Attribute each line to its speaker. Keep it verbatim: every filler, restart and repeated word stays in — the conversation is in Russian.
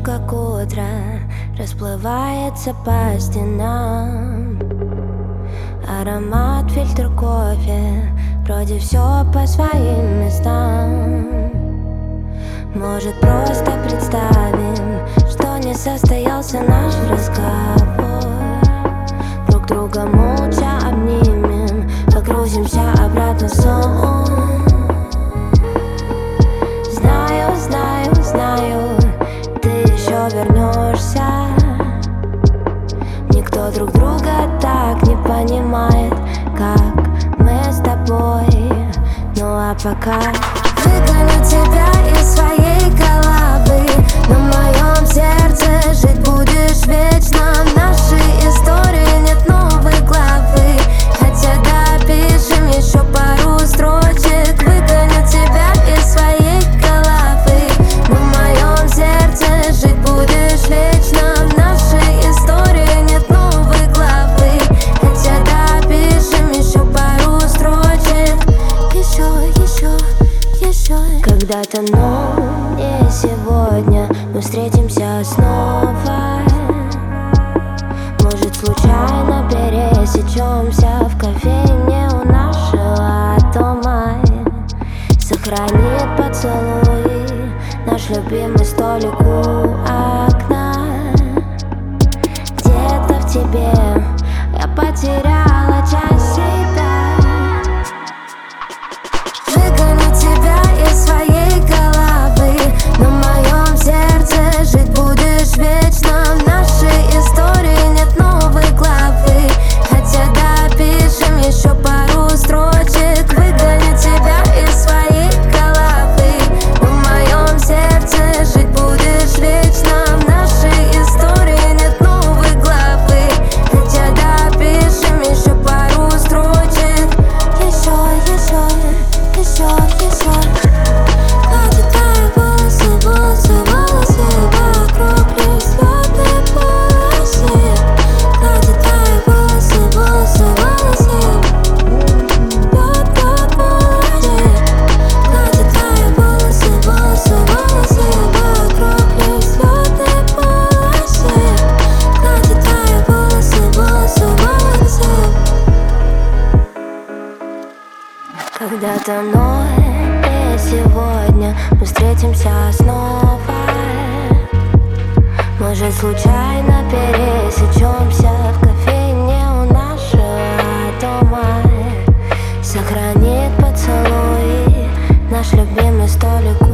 Speaker 1: как утро, расплывается по стенам. Аромат, фильтр кофе, вроде все по своим местам. Может, просто представим, что не состоялся наш разговор. Друг друга молча обнимем, погрузимся обратно в сон. Знаю, знаю, знаю, ты еще вернешься. Никто друг друга так не понимает, как мы с тобой. Ну а пока выгоню тебя из своей головы. На моем сердце жить будешь вечно. В нашей истории нет новой главы, хотя допишем еще пару строчек. Выгоню тебя из своей головы. На моем сердце жить будешь вечно. В нашей истории нет новой главы, хотя допишем еще пару строчек. Еще, еще, еще. Когда-то, но не сегодня, мы встретимся снова. Может, случайно пересечемся в кофейне у нашего дома. Сохранит поцелуи наш любимый столик у окна. Где-то в тебе я потеряла часть себя. Выгоню тебя из своей головы. На моем сердце жить будешь вечно. В нашей истории нет новой главы, хотя допишем еще пару строчек. Выгоню тебя из своей головы. На моем сердце жить будешь вечно. В нашей истории нет новой главы, хотя допишем еще пару строчек. Еще, еще, еще, еще. Гладит твои волосы, волосы, волосы вокруг лесёной полосы. Гладит твои волосы, волосы, волосы вокруг полосы. Гладит твои волосы, волосы, волосы вокруг лесёной полосы. Гладит твои волосы, волосы, волосы. Когда-то, но не сегодня, мы встретимся снова. Может, случайно пересечемся в кофейне у нашего дома. Сохранит поцелуи наш любимый столик